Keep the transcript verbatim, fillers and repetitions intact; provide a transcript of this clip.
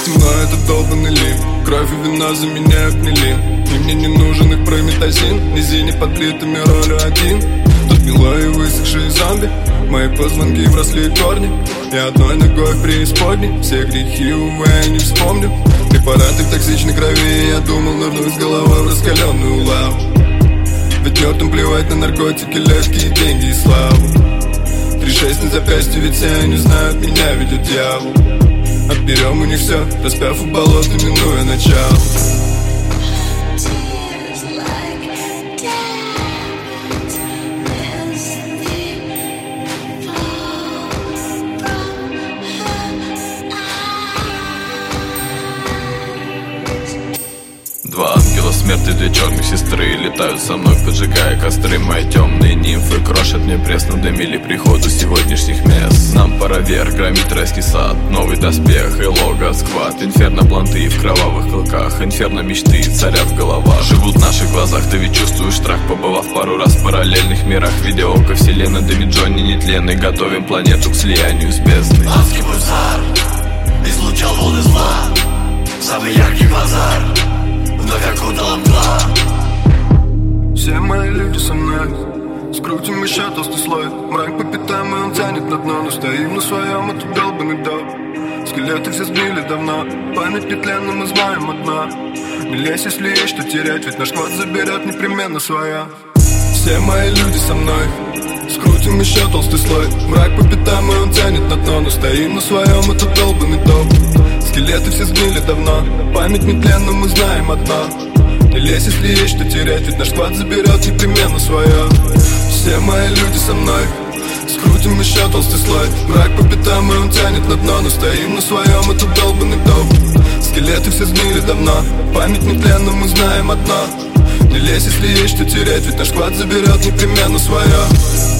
мной этот долбанный лим. Кровь и вина заменяют милин. И мне не нужен их прометазин. Низине подлитыми ролью один. Тут милые высохшие зомби. Мои позвонки вросли корни. Я одной ногой в преисподней. Все грехи, увы, я не вспомню. Препараты в токсичной крови. Я думал, нырнуть головой в раскаленную лаву. Ведь мертвым плевать на наркотики, легкие деньги и славу. Три шесть на запястье, ведь все они знают, меня ведет дьявол. Отберем у них все, распяв в болото, минуя начало. Два ангела смерти, две черных сестры летают со мной, поджигая костры. Мои темные нимфы крошат мне пресс, надымили приходу сегодняшних мест. Нам пора вверх, громить райский сад, новый доспех и лого сквад. Инферно планты в кровавых клыках, инферно мечты царят в головах. Живут в наших глазах, ты ведь чувствуешь страх, побывав пару раз в параллельных мирах. Видя око вселенной, да ведь Джонни нетленный. Готовим планету к слиянию с бездной. Адский пульсар излучал волны зла, самый яркий базар вновь окутала мгла. Все мои люди со мной. Скрутим еще толстый слой. Мрак по пятам, и он тянет на дно. Но стоим на своем, это долбанный дом. Скелеты все сбили давно. Память нетленна, мы знаем одно. Не лезь, если есть что терять, ведь наш квад заберет непременно свое. Все мои люди со мной. Скрутим еще толстый слой. Мрак по пятам, и он тянет на дно. Но стоим на своем, это долбанный дом. Скелеты все сгнили давно. Память нетленна, мы знаем одно. Не лезь, если есть что терять, ведь наш квад заберет непременно свое. Все мои люди со мной. Скрутим еще толстый слой. Мрак по пятам, и он тянет на дно. Но стоим на своем, это долбанный дом. Скелеты все сгнили давно. Память нетленна, мы знаем одно. Не лезь, если есть что терять, ведь наш квад заберет непременно свое.